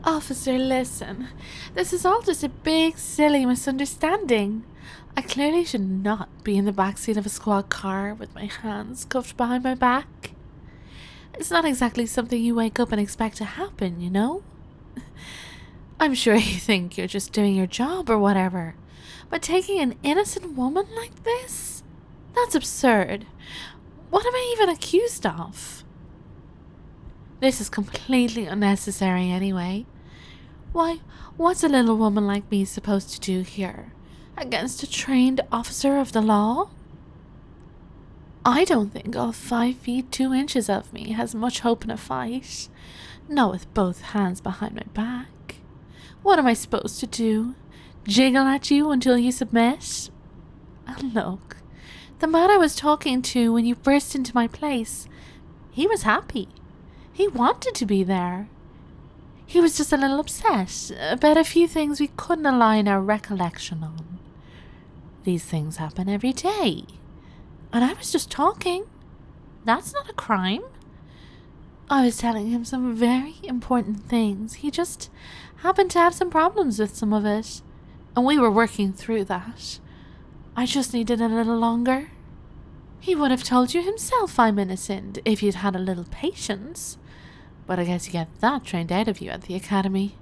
Officer, listen. This is all just a big, silly misunderstanding. I clearly should not be in the backseat of a squad car with my hands cuffed behind my back. It's not exactly something you wake up and expect to happen, you know? I'm sure you think you're just doing your job or whatever, but taking an innocent woman like this? That's absurd. What am I even accused of? This is completely unnecessary anyway. Why, what's a little woman like me supposed to do here? Against a trained officer of the law? I don't think all 5 feet 2 inches of me has much hope in a fight. Not with both hands behind my back. What am I supposed to do? Jiggle at you until you submit? And look, the man I was talking to when you burst into my place, he was happy. He wanted to be there. He was just a little upset about a few things we couldn't align our recollection on. These things happen every day. And I was just talking. That's not a crime. I was telling him some very important things. He just happened to have some problems with some of it. And we were working through that. I just needed a little longer. He would have told you himself I'm innocent if you'd had a little patience. But I guess you get that trained out of you at the academy.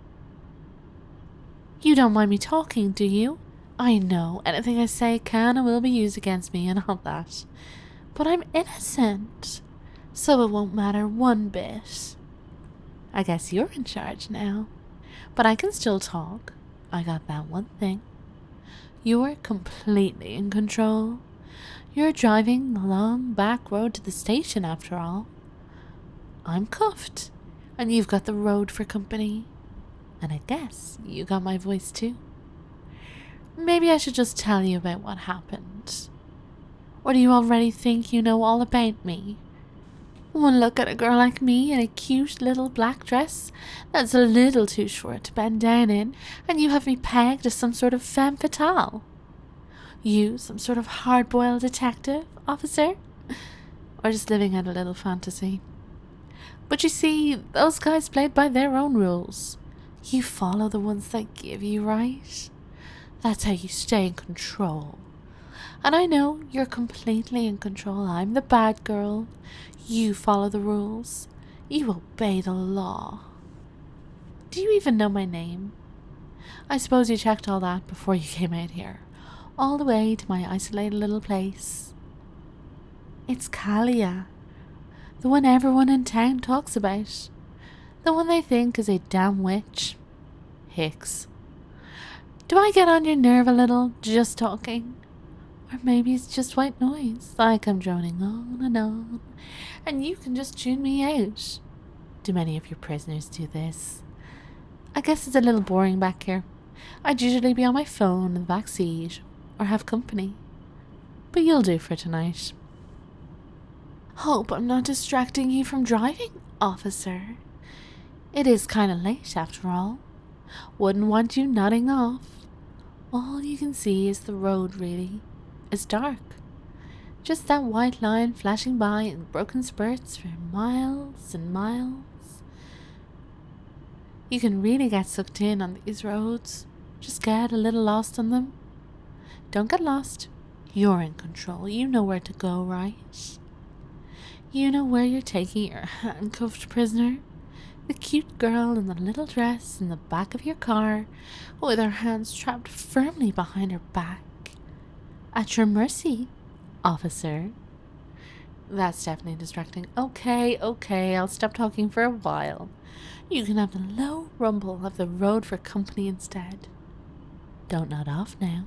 You don't mind me talking, do you? I know anything I say can and will be used against me and all that. But I'm innocent, so it won't matter one bit. I guess you're in charge now, but I can still talk. I got that one thing. You're completely in control. You're driving the long back road to the station after all. I'm cuffed, and you've got the road for company. And I guess you got my voice too. Maybe I should just tell you about what happened. Or do you already think you know all about me? One look at a girl like me in a cute little black dress that's a little too short to bend down in, and you have me pegged as some sort of femme fatale. You, some sort of hard-boiled detective, officer? Or just living out a little fantasy? But you see, those guys played by their own rules. You follow the ones they give you, right? That's how you stay in control. And I know you're completely in control. I'm the bad girl. You follow the rules. You obey the law. Do you even know my name? I suppose you checked all that before you came out here. All the way to my isolated little place. It's Kalia. The one everyone in town talks about. The one they think is a damn witch. Hicks. Do I get on your nerve a little, just talking? Or maybe it's just white noise, like I'm droning on, and you can just tune me out. Do many of your prisoners do this? I guess it's a little boring back here. I'd usually be on my phone in the back seat, or have company. But you'll do for tonight. Hope I'm not distracting you from driving, officer. It is kind of late after all. Wouldn't want you nodding off. All you can see is the road, really. It's dark. Just that white line flashing by in broken spurts for miles and miles. You can really get sucked in on these roads. Just get a little lost on them. Don't get lost. You're in control. You know where to go, right? You know where you're taking your handcuffed prisoner. The cute girl in the little dress in the back of your car, with her hands trapped firmly behind her back. At your mercy, officer. That's definitely distracting. Okay, I'll stop talking for a while. You can have the low rumble of the road for company instead. Don't nod off now.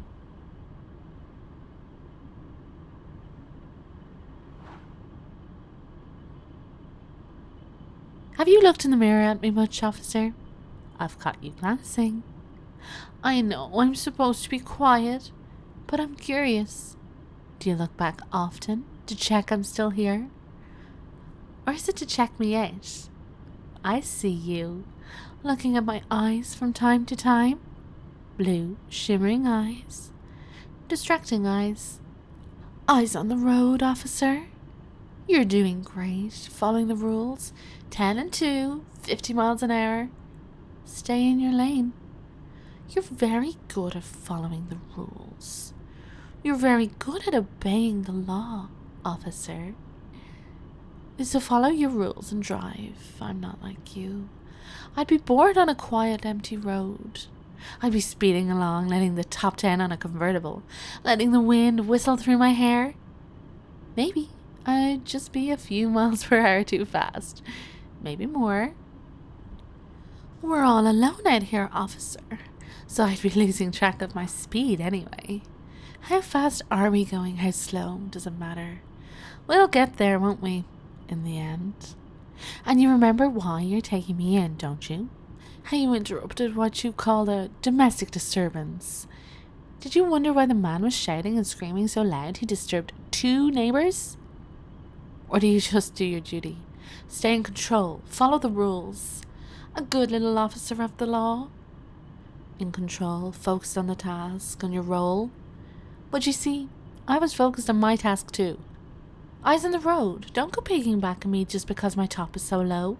Have you looked in the mirror at me much, officer? I've caught you glancing. I know I'm supposed to be quiet, but I'm curious. Do you look back often to check I'm still here? Or is it to check me out? I see you, looking at my eyes from time to time. Blue, shimmering eyes. Distracting eyes. Eyes on the road, officer. You're doing great, following the rules. 10 and 2, 50 miles an hour. Stay in your lane. You're very good at following the rules. You're very good at obeying the law, officer. So follow your rules and drive. I'm not like you. I'd be bored on a quiet, empty road. I'd be speeding along, letting the top 10 on a convertible, letting the wind whistle through my hair. Maybe I'd just be a few miles per hour too fast. Maybe more. We're all alone out here, officer, so I'd be losing track of my speed anyway. How fast are we going? How slow? Doesn't matter. We'll get there, won't we? In the end. And you remember why you're taking me in, don't you? How you interrupted what you called a domestic disturbance. Did you wonder why the man was shouting and screaming so loud he disturbed 2 neighbors? Or do you just do your duty? Stay in control, follow the rules. A good little officer of the law. In control, focused on the task, on your role. But you see, I was focused on my task too. Eyes on the road, don't go peeking back at me just because my top is so low.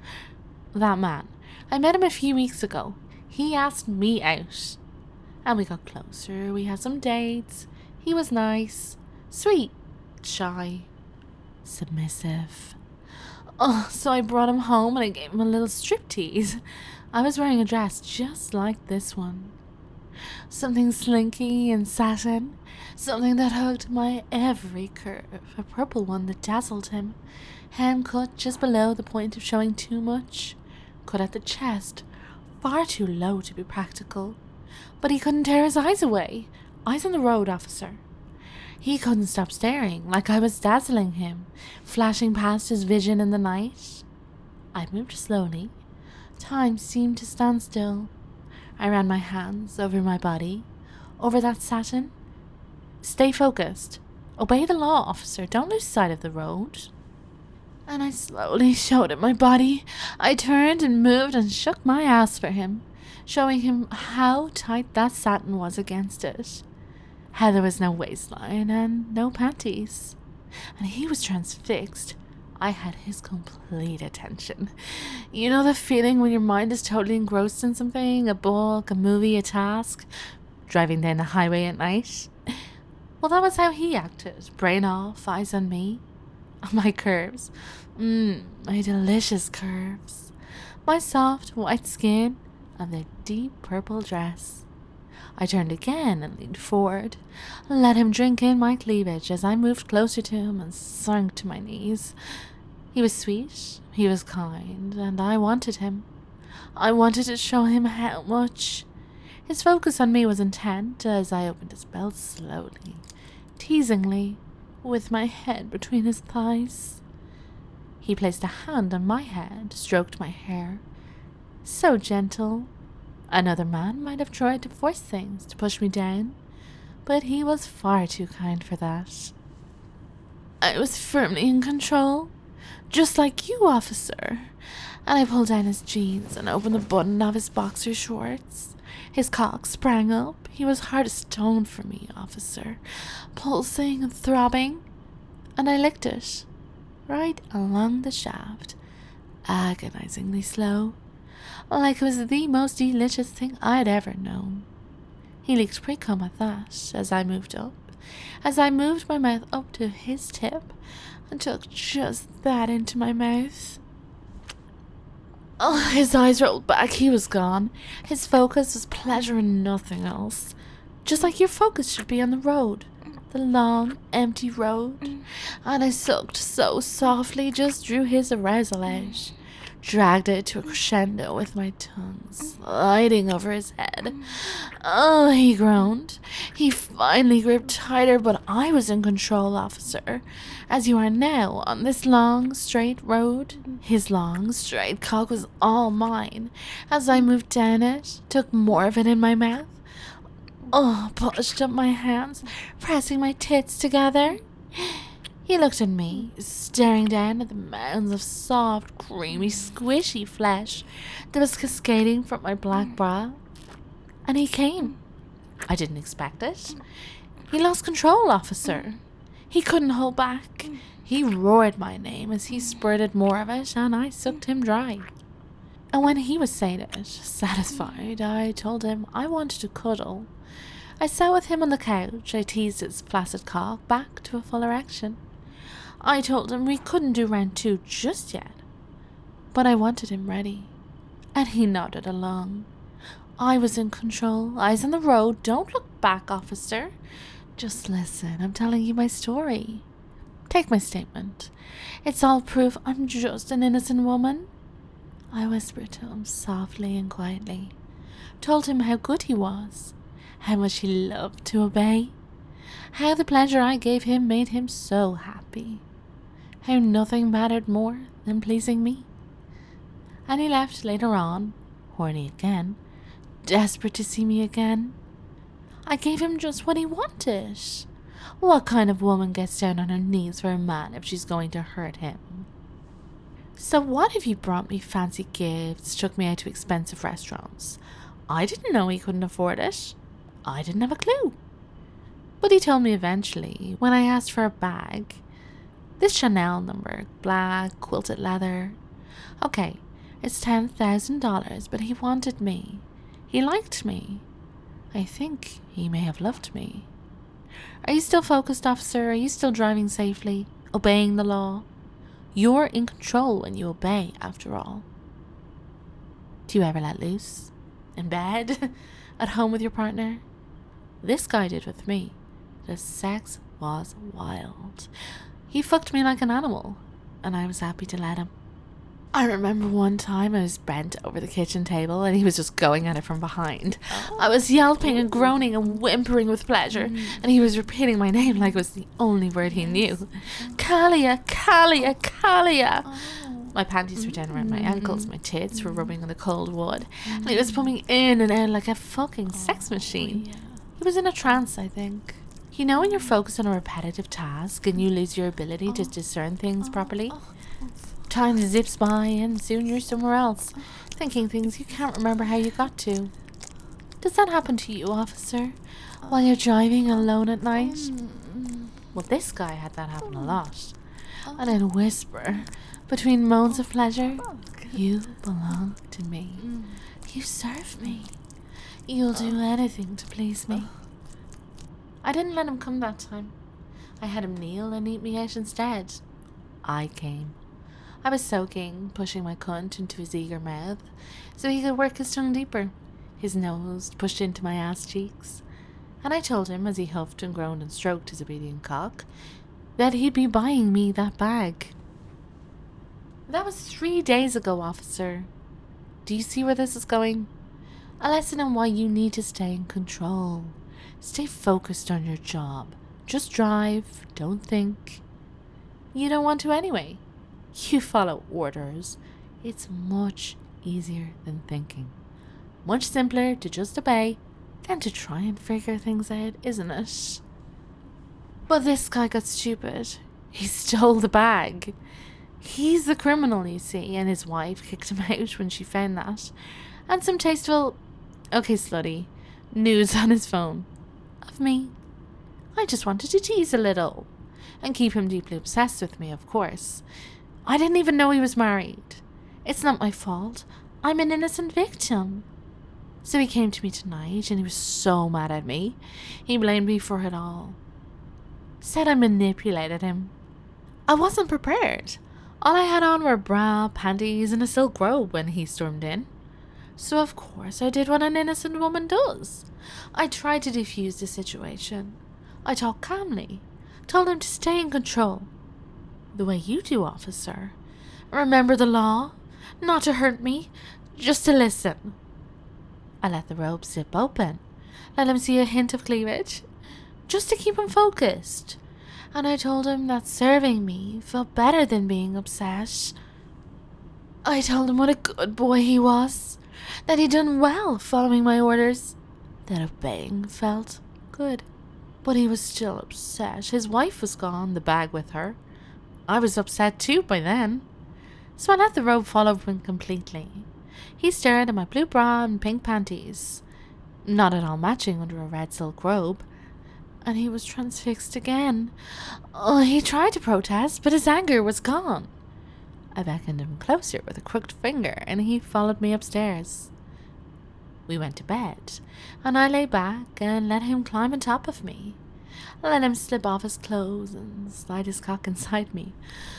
That man, I met him a few weeks ago. He asked me out. And we got closer, we had some dates. He was nice, sweet, shy, submissive. Oh, so I brought him home and I gave him a little striptease. I was wearing a dress just like this one. Something slinky and satin, something that hugged my every curve, a purple one that dazzled him, hand cut just below the point of showing too much, cut at the chest, far too low to be practical. But he couldn't tear his eyes away. Eyes on the road, officer. He couldn't stop staring, like I was dazzling him, flashing past his vision in the night. I moved slowly. Time seemed to stand still. I ran my hands over my body, over that satin. Stay focused. Obey the law, officer. Don't lose sight of the road. And I slowly showed him my body. I turned and moved and shook my ass for him, showing him how tight that satin was against it. How there was no waistline and no panties. And he was transfixed. I had his complete attention. You know the feeling when your mind is totally engrossed in something, a book, a movie, a task, driving down the highway at night? Well, that was how he acted, brain off, eyes on me. My curves. My delicious curves. My soft white skin and the deep purple dress. I turned again and leaned forward, let him drink in my cleavage as I moved closer to him and sunk to my knees. He was sweet, he was kind, and I wanted him. I wanted to show him how much. His focus on me was intent as I opened his belt slowly, teasingly, with my head between his thighs. He placed a hand on my head, stroked my hair. So gentle. Another man might have tried to force things, to push me down, but he was far too kind for that. I was firmly in control, just like you, officer, and I pulled down his jeans and opened the button of his boxer shorts. His cock sprang up. He was hard as stone for me, officer, pulsing and throbbing, and I licked it, right along the shaft, agonizingly slow, like it was the most delicious thing I'd ever known. He leaked pre-cum at that as I moved my mouth up to his tip and took just that into my mouth. Oh, his eyes rolled back. He was gone. His focus was pleasure and nothing else. Just like your focus should be on the road. The long, empty road. And I sucked so softly, just drew his arousal out. Dragged it to a crescendo with my tongue sliding over his head. Oh, he groaned. He finally gripped tighter, but I was in control, officer. As you are now, on this long, straight road. His long, straight cock was all mine. As I moved down it, took more of it in my mouth. Oh, pushed up my hands, pressing my tits together. He looked at me, staring down at the mounds of soft, creamy, squishy flesh that was cascading from my black bra. And he came. I didn't expect it. He lost control, officer. He couldn't hold back. He roared my name as he spurted more of it, and I sucked him dry. And when he was sated, satisfied, I told him I wanted to cuddle. I sat with him on the couch. I teased his flaccid cock back to a full erection. I told him we couldn't do round 2 just yet, but I wanted him ready, and he nodded along. I was in control, eyes on the road. Don't look back, officer. Just listen, I'm telling you my story. Take my statement. It's all proof I'm just an innocent woman. I whispered to him softly and quietly, told him how good he was, how much he loved to obey, how the pleasure I gave him made him so happy, how nothing mattered more than pleasing me. And he left later on, horny again, desperate to see me again. I gave him just what he wanted. What kind of woman gets down on her knees for a man if she's going to hurt him? So what if he brought me fancy gifts, took me out to expensive restaurants? I didn't know he couldn't afford it. I didn't have a clue. But he told me eventually, when I asked for a bag, this Chanel number, black, quilted leather. Okay, it's $10,000, but he wanted me. He liked me. I think he may have loved me. Are you still focused, officer? Are you still driving safely? Obeying the law? You're in control when you obey, after all. Do you ever let loose? In bed? At home with your partner? This guy did with me. The sex was wild. He fucked me like an animal, and I was happy to let him. I remember one time I was bent over the kitchen table and he was just going at it from behind. I was yelping and groaning and whimpering with pleasure, and he was repeating my name like it was the only word he knew. Kalia, Kalia, Kalia. My panties were down around my ankles, my tits were rubbing on the cold wood, and he was pumping in and out like a fucking sex machine. He was in a trance, I think. You know when you're focused on a repetitive task and you lose your ability to discern things properly? Time zips by and soon you're somewhere else, thinking things you can't remember how you got to. Does that happen to you, officer, while you're driving alone at night? Well, this guy had that happen a lot. And I'd whisper, between moans of pleasure, you belong to me. You serve me. You'll do anything to please me. I didn't let him come that time. I had him kneel and eat me out instead. I came. I was soaking, pushing my cunt into his eager mouth so he could work his tongue deeper, his nose pushed into my ass cheeks. And I told him, as he huffed and groaned and stroked his obedient cock, that he'd be buying me that bag. That was 3 days ago, officer. Do you see where this is going? A lesson on why you need to stay in control. Stay focused on your job. Just drive, don't think. You don't want to anyway. You follow orders. It's much easier than thinking. Much simpler to just obey than to try and figure things out, isn't it? But this guy got stupid. He stole the bag. He's the criminal, you see, and his wife kicked him out when she found that. And some tasteful, okay, slutty, nudes on his phone. Of me. I just wanted to tease a little. And keep him deeply obsessed with me, of course. I didn't even know he was married. It's not my fault. I'm an innocent victim. So he came to me tonight and he was so mad at me. He blamed me for it all. Said I manipulated him. I wasn't prepared. All I had on were bra, panties, and a silk robe when he stormed in. So of course I did what an innocent woman does. I tried to defuse the situation. I talked calmly. Told him to stay in control. The way you do, officer. Remember the law? Not to hurt me, just to listen. I let the robe zip open. Let him see a hint of cleavage. Just to keep him focused. And I told him that serving me felt better than being obsessed. I told him what a good boy he was. That he'd done well following my orders. That obeying felt good. But he was still upset. His wife was gone, the bag with her. I was upset too by then. So I let the robe fall over him completely. He stared at my blue bra and pink panties, not at all matching under a red silk robe, and he was transfixed again. Oh, he tried to protest, but his anger was gone. I beckoned him closer with a crooked finger, and he followed me upstairs. We went to bed, and I lay back and let him climb on top of me. I let him slip off his clothes and slide his cock inside me,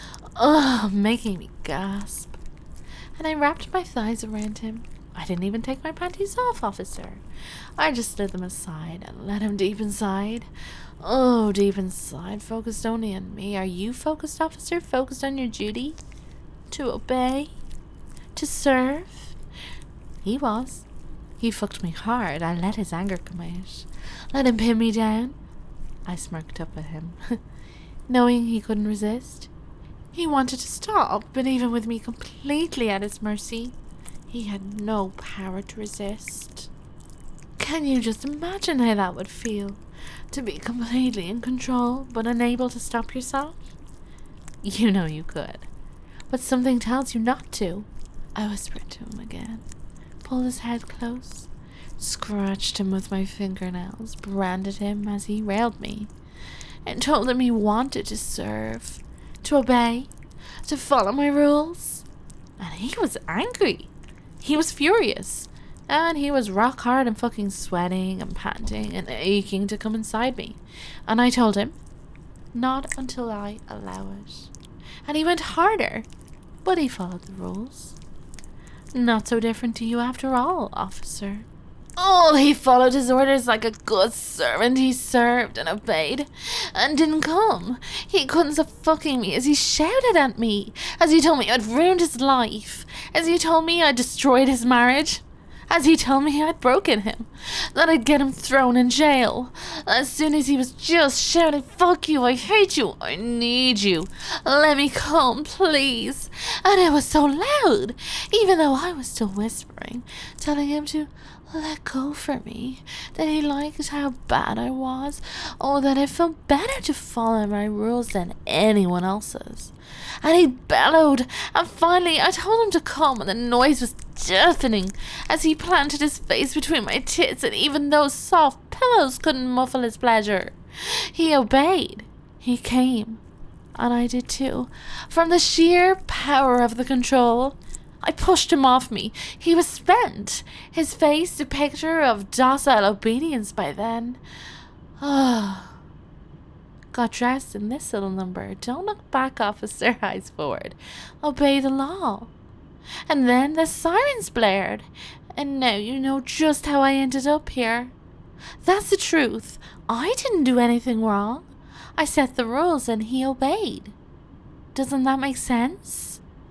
making me gasp. And I wrapped my thighs around him. I didn't even take my panties off, officer. I just slid them aside and let him deep inside. Oh, deep inside, focused only on me. Are you focused, officer? Focused on your duty? To obey? To serve? He was. He fucked me hard. I let his anger come out. Let him pin me down. I smirked up at him, knowing he couldn't resist. He wanted to stop, but even with me completely at his mercy, he had no power to resist. Can you just imagine how that would feel? To be completely in control, but unable to stop yourself? You know you could, but something tells you not to. I whispered to him again, pulled his head close, scratched him with my fingernails, branded him as he railed me, and told him he wanted to serve, to obey, to follow my rules. And he was angry. He was furious. And he was rock hard and fucking sweating and panting and aching to come inside me. And I told him, not until I allow it. And he went harder, but he followed the rules. Not so different to you after all, officer. Oh, he followed his orders like a good servant. He served and obeyed and didn't come. He couldn't stop fucking me as he shouted at me, as he told me I'd ruined his life, as he told me I'd destroyed his marriage, as he told me I'd broken him, that I'd get him thrown in jail. As soon as he was just shouting, fuck you, I hate you, I need you, let me come, please. And it was so loud, even though I was still whispering, telling him to let go for me, that he liked how bad I was, or that it felt better to follow my rules than anyone else's. And he bellowed, and finally I told him to come, and the noise was deafening as he planted his face between my tits, and even those soft pillows couldn't muffle his pleasure. He obeyed. He came, and I did too, from the sheer power of the control. I pushed him off me. He was spent, his face a picture of docile obedience by then. Got dressed in this little number. Don't look back, officer, eyes forward. Obey the law. And then the sirens blared. And now you know just how I ended up here. That's the truth. I didn't do anything wrong. I set the rules and he obeyed. Doesn't that make sense?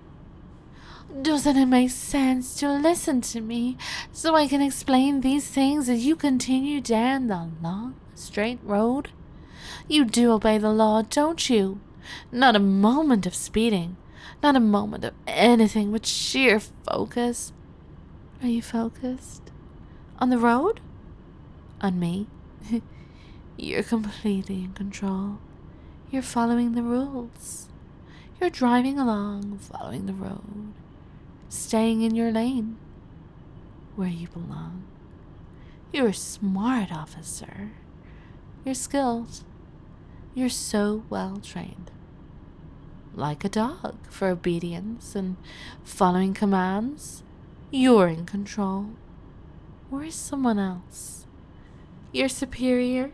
Doesn't it make sense to listen to me so I can explain these things as you continue down the long, straight road? You do obey the law, don't you? Not a moment of speeding, not a moment of anything but sheer focus. Are you focused? On the road? On me? You're completely in control. You're following the rules. You're driving along, following the road, staying in your lane, where you belong. You're a smart officer. You're skilled. You're so well trained. Like a dog for obedience and following commands. You're in control. Where's someone else? Your superior?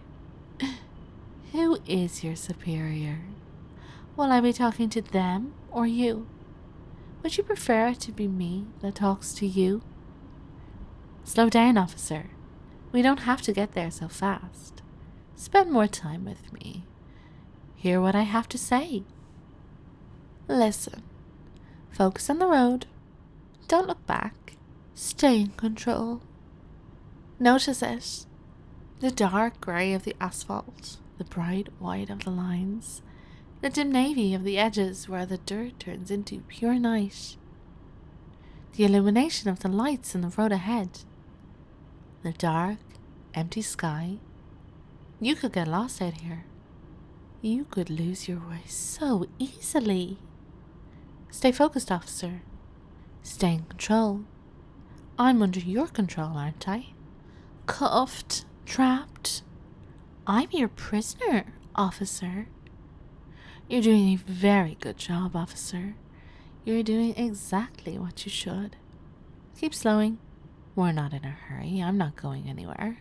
Who is your superior? Will I be talking to them or you? Would you prefer it to be me that talks to you? Slow down, officer. We don't have to get there so fast. Spend more time with me. Hear what I have to say. Listen. Focus on the road. Don't look back. Stay in control. Notice it. The dark grey of the asphalt, the bright white of the lines, the dim navy of the edges where the dirt turns into pure night, the illumination of the lights in the road ahead, the dark, empty sky. You could get lost out here. You could lose your way so easily. Stay focused, officer. Stay in control. I'm under your control, aren't I? Cuffed, trapped. I'm your prisoner, officer. You're doing a very good job, officer. You're doing exactly what you should. Keep slowing. We're not in a hurry. I'm not going anywhere.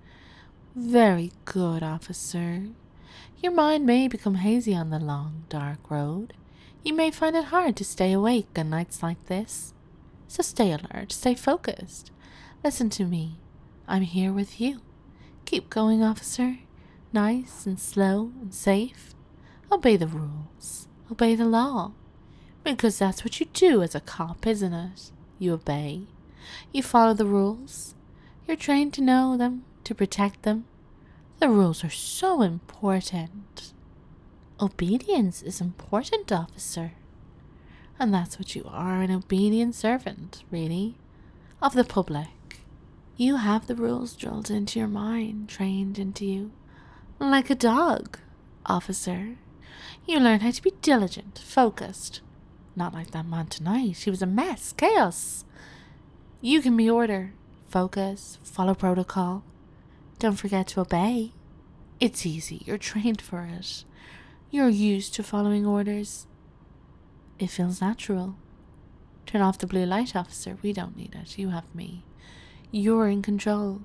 Very good, officer. Your mind may become hazy on the long, dark road. You may find it hard to stay awake on nights like this. So stay alert, stay focused. Listen to me. I'm here with you. Keep going, officer. Nice and slow and safe. Obey the rules. Obey the law. Because that's what you do as a cop, isn't it? You obey. You follow the rules. You're trained to know them, to protect them. The rules are so important. Obedience is important, officer. And that's what you are, an obedient servant, really, of the public. You have the rules drilled into your mind, trained into you. Like a dog, officer. You learn how to be diligent, focused. Not like that man tonight. He was a mess, chaos. You can be order, focus, follow protocol. Don't forget to obey. It's easy. You're trained for it. You're used to following orders. It feels natural. Turn off the blue light, officer. We don't need it. You have me. You're in control.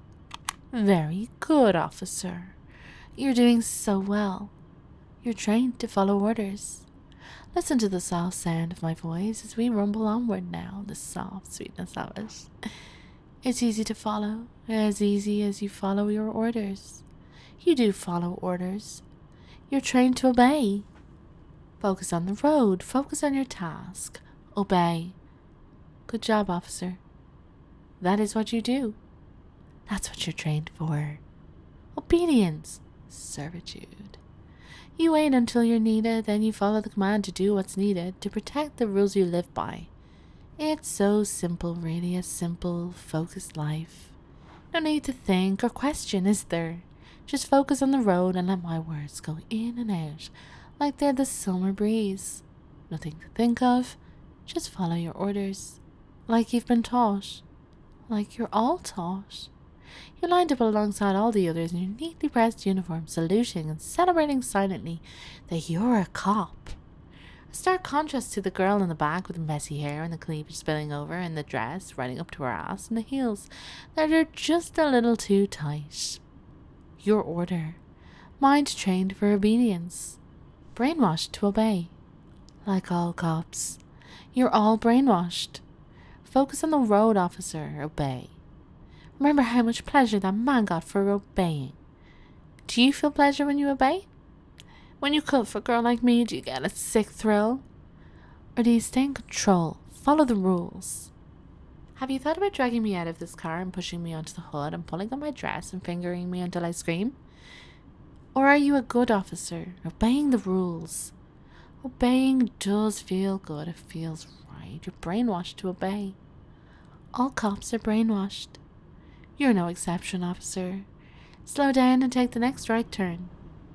Very good, officer. You're doing so well. You're trained to follow orders. Listen to the soft sound of my voice as we rumble onward now, the soft sweetness of it. It's easy to follow, as easy as you follow your orders. You do follow orders. You're trained to obey. Focus on the road, focus on your task. Obey. Good job, officer. That is what you do. That's what you're trained for. Obedience. Servitude. You wait until you're needed, then you follow the command to do what's needed to protect the rules you live by. It's so simple, really, a simple, focused life. No need to think or question, is there? Just focus on the road and let my words go in and out like they're the summer breeze. Nothing to think of, just follow your orders. Like you've been taught. Like you're all taught. You lined up alongside all the others in your neatly pressed uniform, saluting and celebrating silently that you're a cop. A stark contrast to the girl in the back with the messy hair and the cleavage spilling over and the dress riding up to her ass and the heels that are just a little too tight. Your order. Mind trained for obedience. Brainwashed to obey. Like all cops. You're all brainwashed. Focus on the road, officer. Obey. Remember how much pleasure that man got for obeying. Do you feel pleasure when you obey? When you cut for a girl like me, do you get a sick thrill? Or do you stay in control? Follow the rules. Have you thought about dragging me out of this car and pushing me onto the hood and pulling on my dress and fingering me until I scream? Or are you a good officer, obeying the rules? Obeying does feel good. It feels right. You're brainwashed to obey. All cops are brainwashed. You're no exception, officer. Slow down and take the next right turn.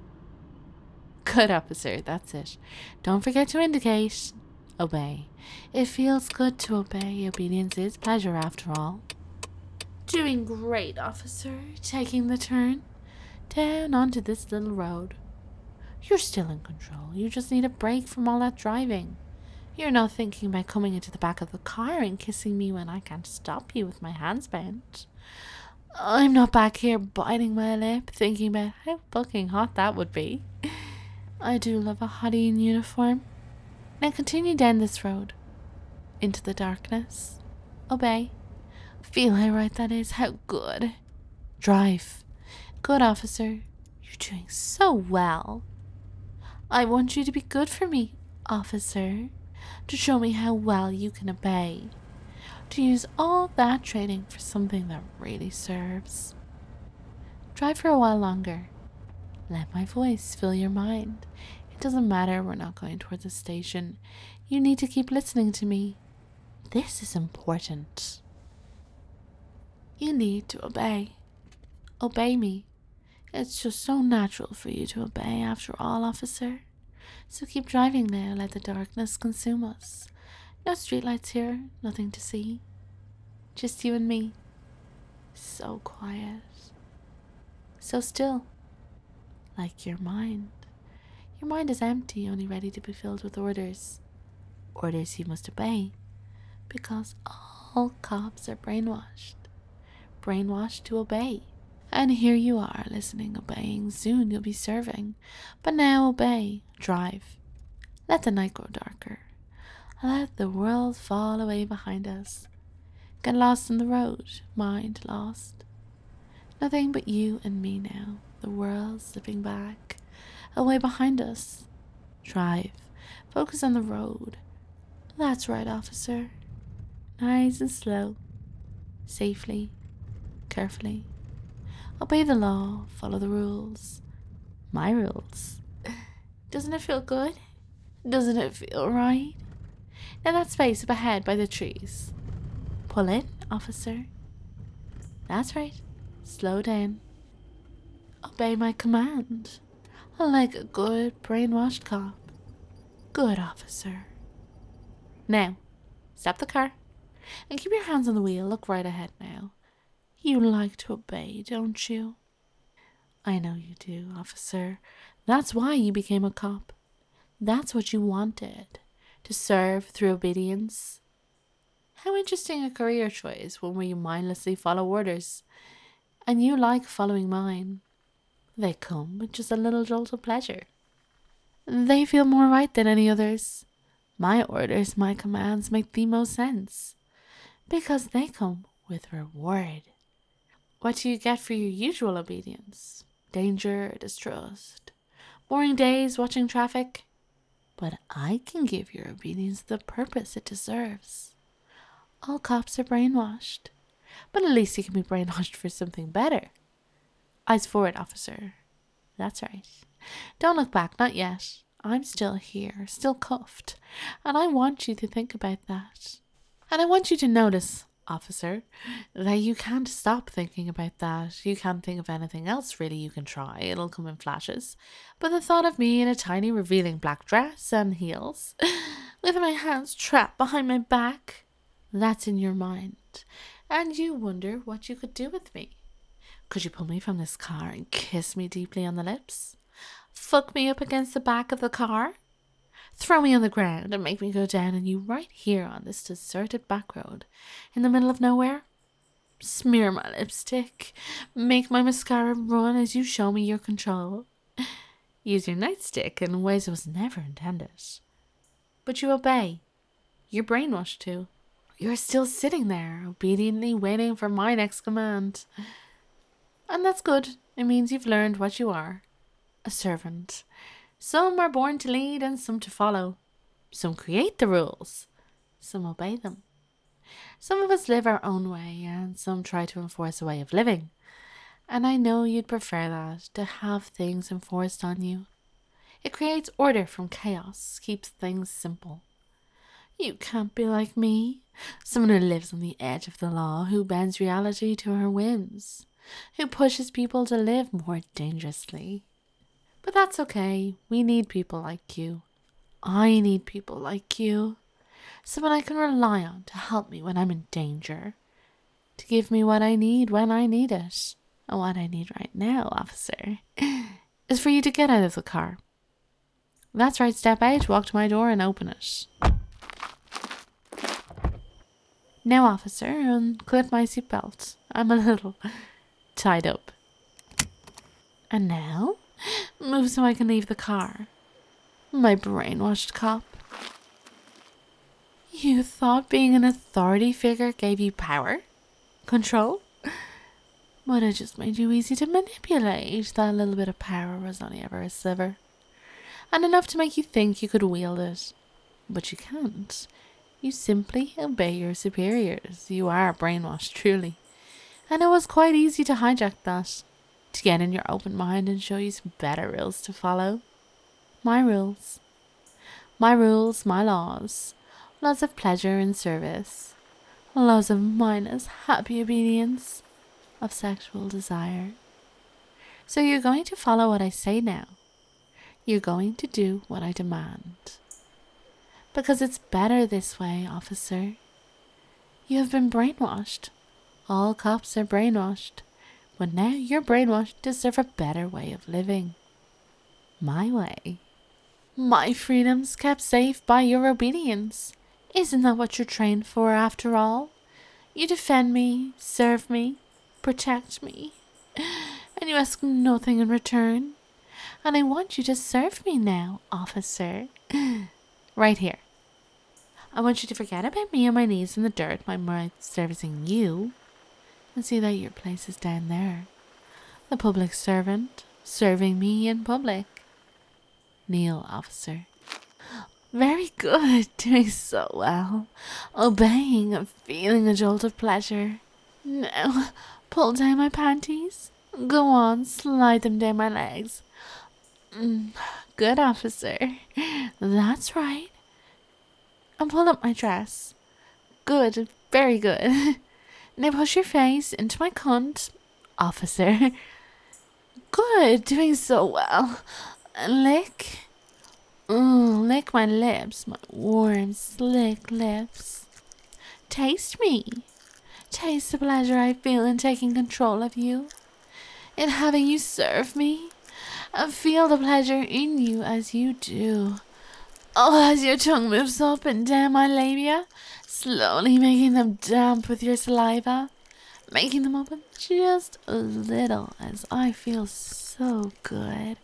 Good, officer. That's it. Don't forget to indicate. Obey. It feels good to obey. Obedience is pleasure, after all. Doing great, officer. Taking the turn. Down onto this little road. You're still in control. You just need a break from all that driving. You're not thinking about coming into the back of the car and kissing me when I can't stop you with my hands bent. I'm not back here biting my lip, thinking about how fucking hot that would be. I do love a hottie in uniform. Now continue down this road. Into the darkness. Obey. Feel how right that is. How good. Drive. Good, officer. You're doing so well. I want you to be good for me, officer. To show me how well you can obey. To use all that training for something that really serves. Drive for a while longer. Let my voice fill your mind. It doesn't matter, we're not going towards the station. You need to keep listening to me. This is important. You need to obey. Obey me. It's just so natural for you to obey after all, officer. So keep driving now, let the darkness consume us. No streetlights here, nothing to see. Just you and me. So quiet. So still. Like your mind. Your mind is empty, only ready to be filled with orders. orders you must obey, because all cops are brainwashed. Brainwashed to obey. And here you are, listening, obeying. Soon you'll be serving. But now obey. Drive. Let the night grow darker. Let the world fall away behind us. Get lost on the road, mind lost. Nothing but you and me now. The world slipping back, away behind us. Drive. Focus on the road. That's right, officer. Nice and slow. Safely. Carefully. Obey the law. Follow the rules. My rules. Doesn't it feel good? Doesn't it feel right? Now that space up ahead by the trees. Pull in, officer. That's right. Slow down. Obey my command. Like a good brainwashed cop. Good, officer. Now, stop the car. And keep your hands on the wheel. Look right ahead now. You like to obey, don't you? I know you do, officer. That's why you became a cop. That's what you wanted. To serve through obedience. How interesting a career choice, one where you mindlessly follow orders. And you like following mine. They come with just a little jolt of pleasure. They feel more right than any others. My orders, my commands make the most sense. Because they come with reward. What do you get for your usual obedience? Danger, distrust, boring days watching traffic? But I can give your obedience the purpose it deserves. All cops are brainwashed. But at least you can be brainwashed for something better. Eyes forward, officer. That's right. Don't look back, not yet. I'm still here, still cuffed. And I want you to think about that. And I want you to notice, officer, that you can't stop thinking about that. You can't think of anything else, really. You can try. It'll come in flashes. But the thought of me in a tiny revealing black dress and heels, with my hands trapped behind my back, that's in your mind. And you wonder what you could do with me. Could you pull me from this car and kiss me deeply on the lips? Fuck me up against the back of the car? Throw me on the ground and make me go down on you right here on this deserted back road in the middle of nowhere? Smear my lipstick, make my mascara run as you show me your control. Use your nightstick in ways it was never intended. But you obey. You're brainwashed too. You're still sitting there, obediently waiting for my next command. And that's good. It means you've learned what you are. A servant. Some are born to lead and some to follow. Some create the rules. Some obey them. Some of us live our own way and some try to enforce a way of living. And I know you'd prefer that, to have things enforced on you. It creates order from chaos, keeps things simple. You can't be like me, someone who lives on the edge of the law, who bends reality to her whims, who pushes people to live more dangerously. But that's okay. We need people like you. I need people like you. Someone I can rely on to help me when I'm in danger. To give me what I need when I need it. And what I need right now, officer, is for you to get out of the car. That's right, step out, walk to my door and open it. Now, officer, unclip my seatbelt. I'm a little tied up. And now, move so I can leave the car. My brainwashed cop. You thought being an authority figure gave you power? Control? But it just made you easy to manipulate. That little bit of power was only ever a sliver. And enough to make you think you could wield it. But you can't. You simply obey your superiors. You are brainwashed, truly. And it was quite easy to hijack that. To get in your open mind and show you some better rules to follow. My rules. My rules, my laws. Laws of pleasure and service. Laws of mindless, happy obedience. Of sexual desire. So you're going to follow what I say now. You're going to do what I demand. Because it's better this way, officer. You have been brainwashed. All cops are brainwashed. But now you're brainwashed to serve a better way of living. My way. My freedom's kept safe by your obedience. Isn't that what you're trained for, after all? You defend me, serve me, protect me, and you ask nothing in return. And I want you to serve me now, officer. Right here. I want you to forget about me on my knees in the dirt while I'm servicing you, and see that your place is down there. The public servant, serving me in public. Kneel, officer. Very good, doing so well. Obeying and feeling a jolt of pleasure. Now, pull down my panties. Go on, slide them down my legs. Good, officer. That's right. And pull up my dress. Good, very good. Now push your face into my cunt, officer. Good, doing so well. Lick. Lick my lips, my warm, slick lips. Taste me. Taste the pleasure I feel in taking control of you, in having you serve me, and feel the pleasure in you as you do. Oh, as your tongue moves up and down my labia, slowly making them damp with your saliva, making them open just a little as I feel so good.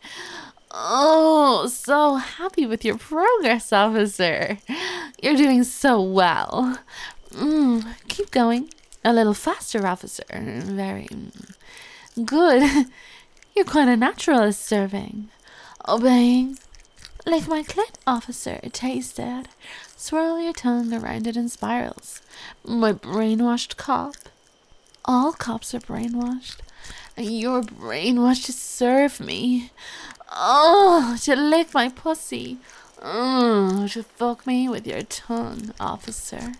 Oh, so happy with your progress, officer. You're doing so well. Keep going. A little faster, officer. Very good. You're quite a natural at serving. Obeying. Lick my clit, officer. Taste it. Swirl your tongue around it in spirals. My brainwashed cop. All cops are brainwashed. And you're brainwashed to serve me. Oh, to lick my pussy. Oh, to fuck me with your tongue, officer.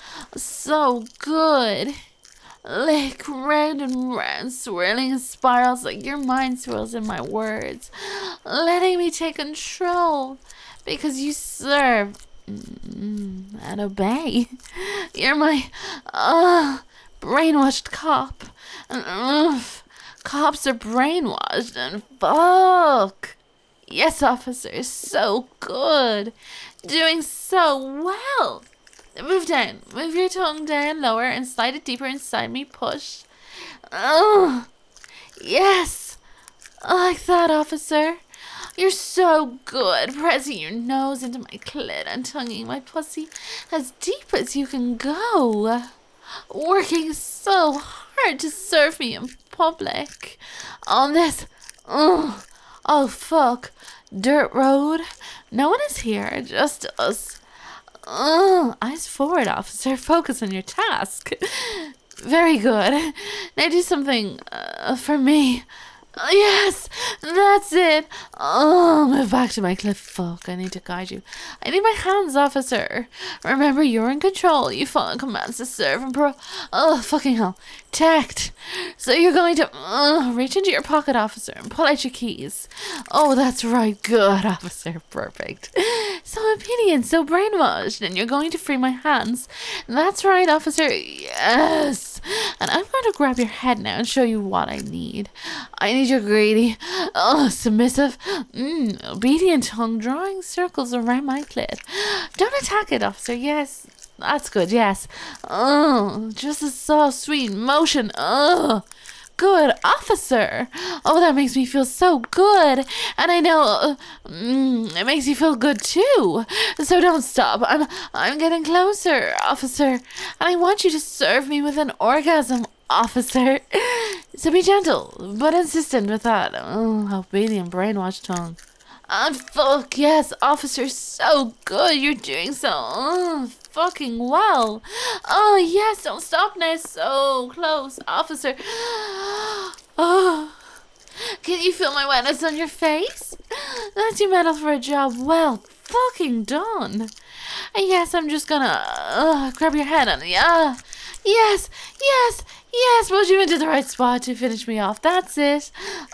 So good. Lick round and round, swirling in spirals like your mind swirls in my words. Letting me take control because you serve and obey. You're my brainwashed cop. And cops are brainwashed and fuck. Yes, officer, so good. Doing so well. Move down. Move your tongue down lower and slide it deeper inside me. Push. Oh, yes. Like that, officer. You're so good. Pressing your nose into my clit and tonguing my pussy as deep as you can go. Working so hard to serve me in public. On this, oh fuck, dirt road. No one is here, just us. Eyes forward, officer. Focus on your task. Very good. Now do something for me. Yes, that's it. Move back to my cliff. Fuck, I need to guide you. I need my hands, officer. Remember, you're in control. You follow commands to serve and fucking hell. Tact. So you're going to reach into your pocket, officer, and pull out your keys. Oh, that's right. Good, officer. Perfect. So obedient, so brainwashed, and you're going to free my hands. That's right, officer. Yes. And I'm going to grab your head now and show you what I need. I need your greedy, submissive, obedient tongue drawing circles around my clit. Don't attack it, officer. Yes, that's good. Yes. Just a soft, sweet motion. Good, officer. Oh, that makes me feel so good. And I know it makes you feel good too. So don't stop. I'm getting closer, officer. And I want you to serve me with an orgasm, officer. So be gentle, but insistent with that. Obedient brainwashed tongue. Fuck, yes, officer, so good. You're doing so fucking well. Oh, yes, don't stop now. So close, officer. Oh, can you feel my wetness on your face? That's your medal for a job well fucking done. Yes, I'm just gonna grab your head on the yes, put you into the right spot to finish me off. That's it.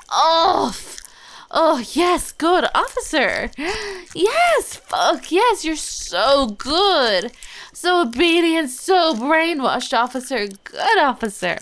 Oh, yes, good, officer. Yes, fuck, yes, you're so good. So obedient, so brainwashed, officer. Good, officer.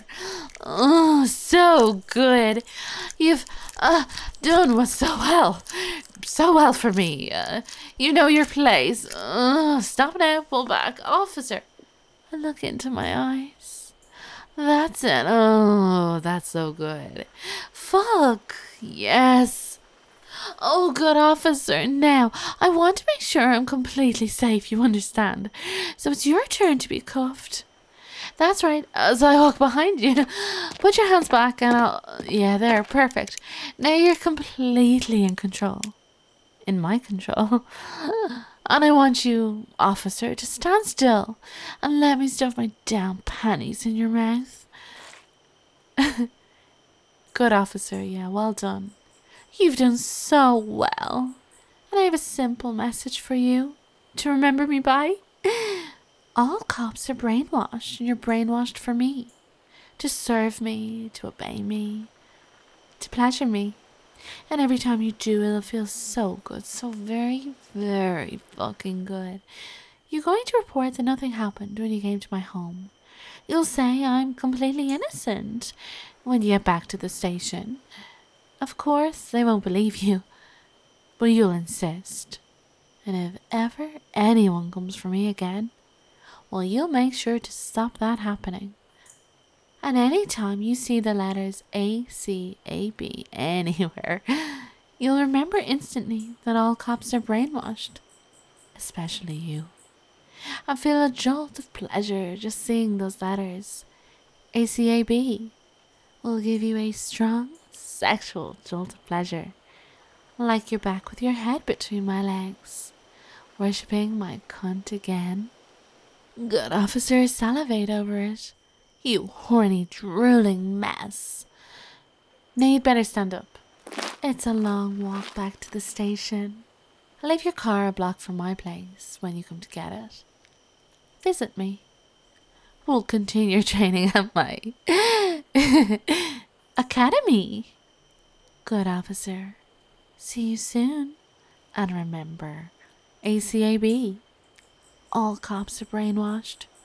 Oh, so good. You've done so well. so well for me. You know your place. Stop now, pull back. Officer, look into my eyes. That's it. Oh, that's so good. Fuck. Yes. Oh, good officer. Now, I want to make sure I'm completely safe, you understand. So it's your turn to be cuffed. That's right. As I walk behind you, put your hands back and I'll. Yeah, there, perfect. Now you're completely in control. In my control. And I want you, officer, to stand still and let me stuff my damn panties in your mouth. Good officer, yeah, well done. You've done so well. And I have a simple message for you to remember me by. All cops are brainwashed, and you're brainwashed for me. To serve me, to obey me, to pleasure me. And every time you do, it'll feel so good, so very, very fucking good. You're going to report that nothing happened when you came to my home. You'll say I'm completely innocent when you get back to the station. Of course, they won't believe you, but you'll insist. And if ever anyone comes for me again, well, you'll make sure to stop that happening. And any time you see the letters ACAB anywhere, you'll remember instantly that all cops are brainwashed, especially you. I feel a jolt of pleasure just seeing those letters. ACAB will give you a strong sexual jolt of pleasure, like you're back with your head between my legs, worshipping my cunt again. Good officer, salivate over it. You horny, drooling mess. Now you'd better stand up. It's a long walk back to the station. I'll leave your car a block from my place when you come to get it. Visit me. We'll continue training at my academy. Good officer. See you soon. And remember, ACAB. All cops are brainwashed.